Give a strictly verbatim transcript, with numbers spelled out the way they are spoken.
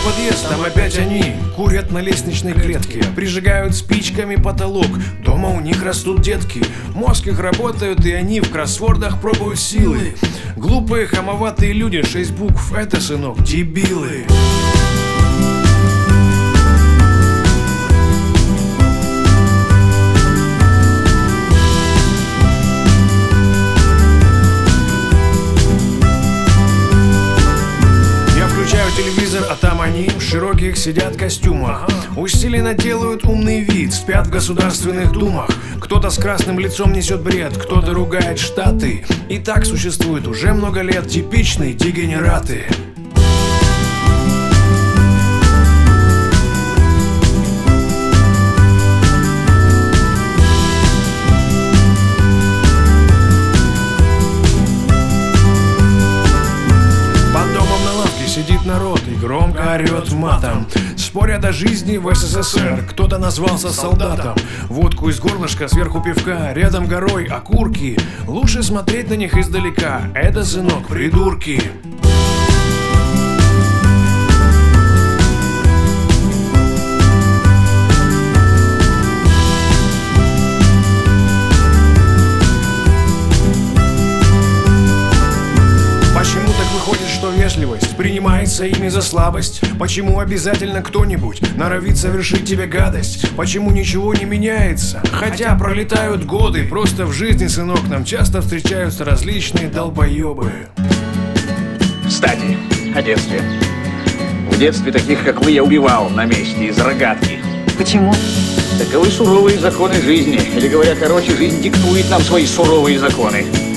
подъезд, там опять они курят на лестничной клетке, прижигают спичками потолок. Дома у них растут детки, мозг их работают, и они в кроссвордах пробуют силы. Глупые, хамоватые люди, шесть букв — это, сынок, дебилы. Телевизор, а там они в широких сидят костюмах, усиленно делают умный вид, спят в государственных думах. Кто-то с красным лицом несет бред, кто-то ругает Штаты. И так существует уже много лет типичные дегенераты. Сидит народ и громко орет матом, споря до жизни в СССР. Кто-то назвался солдатом. Водку из горлышка, сверху пивка, рядом горой окурки. Лучше смотреть на них издалека. Это, сынок, придурки. Почему так выходит, что вежливость принимается ими за слабость? Почему обязательно кто-нибудь норовит совершить тебе гадость? Почему ничего не меняется, хотя пролетают годы? Просто в жизни, сынок, нам часто встречаются различные долбоебы. Кстати, о детстве. В детстве таких, как вы, я убивал на месте из рогатки. Почему? Таковы суровые законы жизни. Или, говоря короче, жизнь диктует нам свои суровые законы.